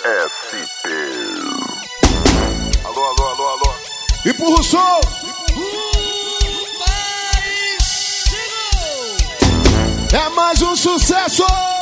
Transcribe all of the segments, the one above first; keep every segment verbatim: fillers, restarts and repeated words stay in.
S P. Alô, alô, alô, alô. Empurra o som. É mais um sucesso.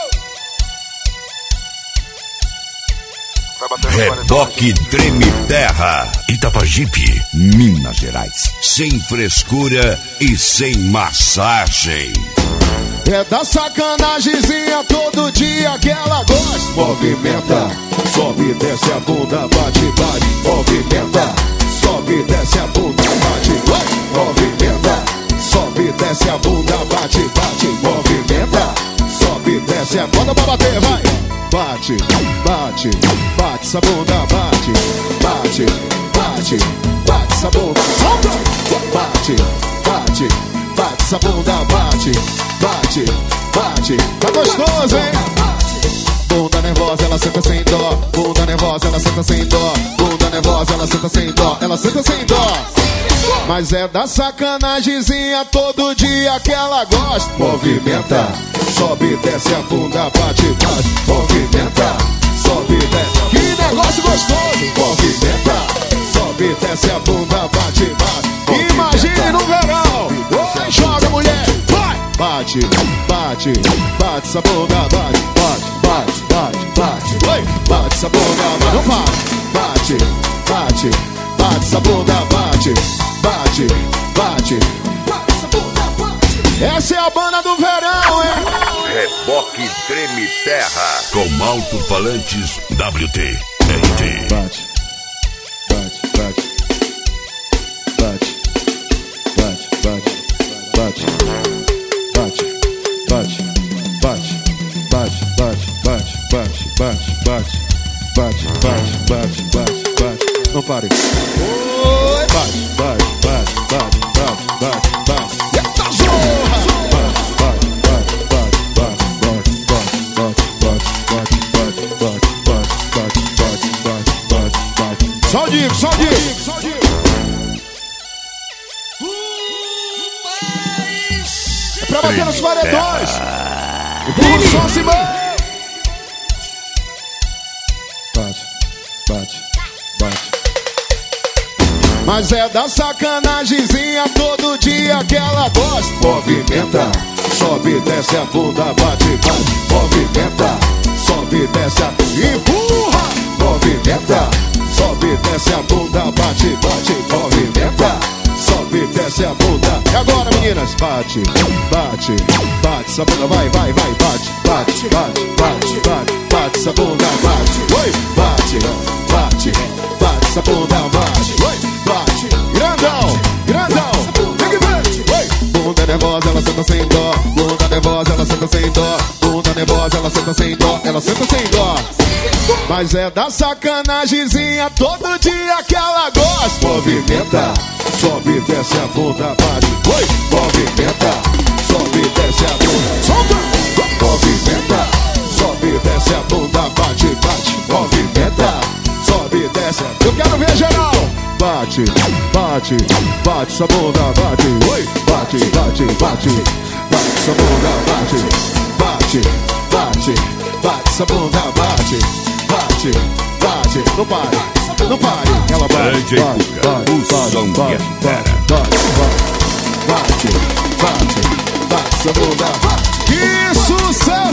Reboque Treme Terra, Itapajipe, Minas Gerais. Sem frescura e sem massagem. É da sacanagemzinha todo dia que ela gosta. Movimenta, sobe, desce a bunda, bate, bate. Movimenta, sobe, desce a bunda, bate, bate. Movimenta, sobe, desce a bunda, bate, bate. Movimenta, sobe, desce a bunda pra bater, vai. Bate, bate, bate essa bunda, bate, bate, bate, bate essa bunda, solta. Bate, bate, bate essa bunda, bate, bate, bate. Tá gostoso, hein? Bunda nervosa, ela senta sem dó. Bunda nervosa, ela senta sem dó. Bunda nervosa, ela senta sem dó. Ela senta sem dó. Mas é da sacanagemzinha todo dia que ela gosta. Movimenta, sobe, desce a bunda, bate, bate. Movimenta, sobe, desce. Que negócio gostoso. Movimenta, sobe, desce a bunda, bate, bate. Imagine no verão. Oi, joga, mulher. Vai. Bate, bate, bate essa bunda, bate, bate, bate, bate, bate. Oi. Bate essa bunda, bate. Não para. Bate, bate, bate essa bunda, bate, bate, bate. Bate essa bunda, bate. Essa é a banda do verão, hein? Reboque Treme Terra, com alto-falantes W T R T. Bate, bate, bate, bate, bate, bate, bate, bate, bate, bate, bate, bate, bate, bate, bate, bate, bate, bate, bate, bate. Não pare. Oi. Bate, bate, bate, bate, bate, bate, bate. Eita zorra. Bate, bate, bate, bate, bate, bate, bate, bate, bate, bate, bate, bate, bate, bate, bate. Só o Dico, só o Dico, só o Dico. É pra bater nos paredões. Empurra o som, Simão. Bate, bate, bate. Mas é da sacanagemzinha todo dia que ela gosta. Movimenta, sobe, desce a bunda, bate, bate. Movimenta, sobe, desce a bunda. Empurra. Movimenta, sobe, desce a bunda, bate, bate. Movimenta, sobe, desce a bunda. E agora, meninas? Bate, bate, bate essa bunda, vai, vai, vai, bate, bate, bate, bate, bate, bate essa bunda, bate, oi, bate, bate, bate essa bunda, bate, oi, bate, Grandão, grandão. Tem que ver. oi. Bunda nervosa, ela senta sem dó. Bunda nervosa, ela senta sem dó. Bunda nervosa, ela senta sem dó. Ela senta sem dó. Mas é da sacanagemzinha todo dia que ela gosta. Movimenta, sobe, desce a bunda, bate, oi, movimenta, sobe, desce a bunda, Solta. movimenta, sobe, desce a bunda, bate, bate, movimenta, sobe, desce a... Eu quero ver geral. Bate, bate, bate essa bunda, bate, oi, bate, bate, bate, bate essa bunda, bate, bate, bate, bate essa bunda, bate, bate, bate, não pare, não pare, ela bate, D J bate, Cuca, bate, o som que bate, espera. bate, bate, bate, bate essa bunda, bate. Que sucesso.